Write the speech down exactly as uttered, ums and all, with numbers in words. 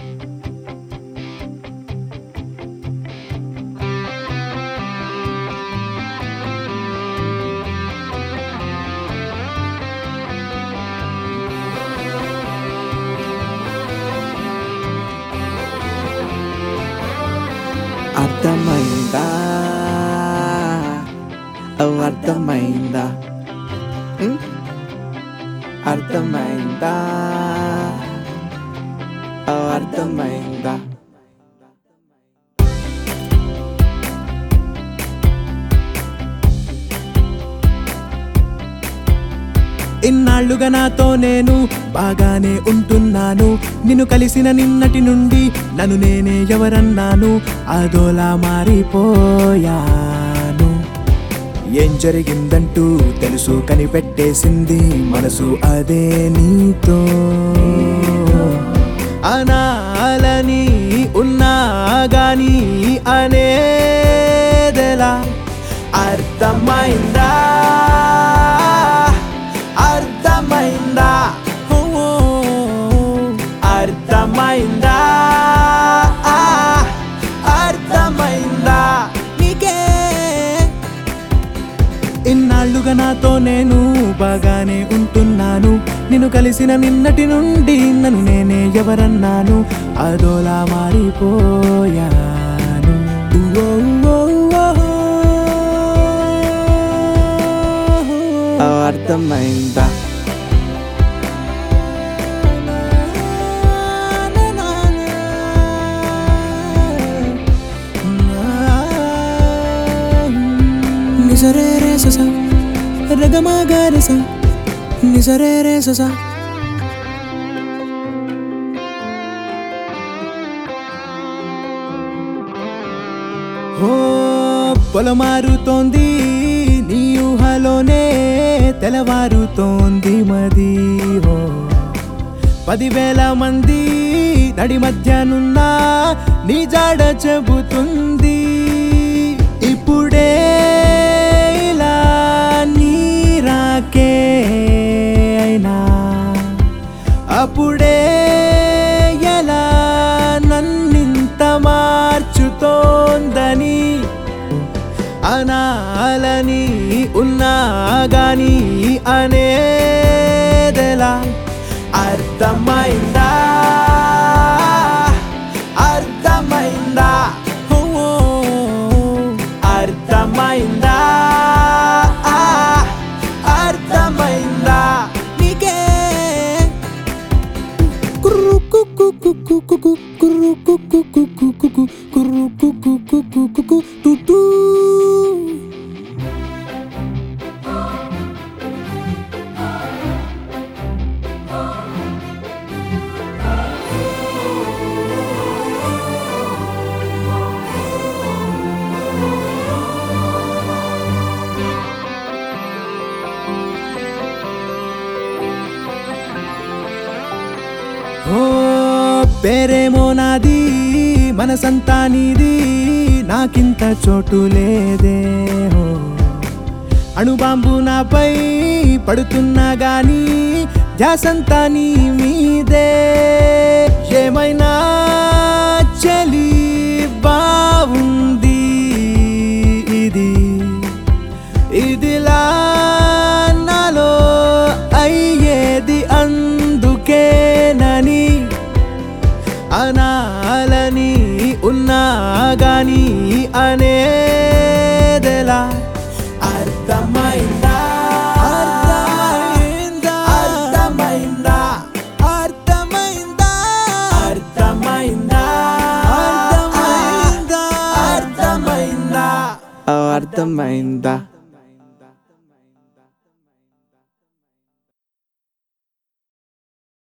అర్థమైందా ఓ అర్థమైందా ఉమ్? అర్థమైందా ఓ అర్థమైందా ఇన్నాళ్ళుగా నాతో నేను బాగానే ఉంటున్నాను. నిన్ను కలిసిన నిన్నటి నుండి నన్ను నేనే ఎవరన్నాను, అదోలా మారిపోయాను. ఏం జరిగిందంటూ తెలుసు కనిపెట్టేసింది మనసు అదే నీతో. అనాలని ఉన్నా గాని అనేదెలా అర్థమైందా అర్థమైందా ఓ అర్థమైందా అర్థమైందా నీకే. ఇన్నాళ్ళుగా నాతో నేను బాగానే ఉంటున్నాను. నిన్ను కలిసిన నిన్నటి నుండి నన్ను నేనే ఎవరన్నాను, అదోలా మారిపోయాను. ఓ ఓ ఓ అర్థమైందా నిజరే రే సస రగమగా రస నిజరే రే సస. ఓ పొలమారుతోంది నీ ఊహలోనే తెలవారుతోంది మది. హో పదివేల మంది నడి మధ్యనున్నా నీ జాడ చెబుతుంది. ఇప్పుడే ఇలా నీరాకే అయినా అప్పుడే ఎలా నన్నింత మార్చుతోందని అనాలని ఉన్నా గాని అనేదెలా అర్థమైందా అర్థమైందా ఓ అర్థమైందా అర్థమైందా నీకే. కుర్రు కుక్కు కుక్కు కుక్కు కుర్రు కుక్కు కుక్కు కుక్కు కుర్రు కుక్కు కుక్కు కుక్కు టుటూ. ఓ పేరేమో నాది మనసంతా నీది, నాకింత చోటు లేదే. హో అణుబాంబు నాపై పడుతున్నా గాని ధ్యాసంతా నీ మీదే. ఏమైనా చలి బావుంది ఇది ఇదిలా నాలో అయ్యేది అందుకేనని అనాలని ఉన్నా గాని అనేదెలా అర్థమైందా అర్థమైందా అర్థమైందా అర్థమైందా అర్థమైందా అర్థమైందా అర్థమైందా అర్థమైందా.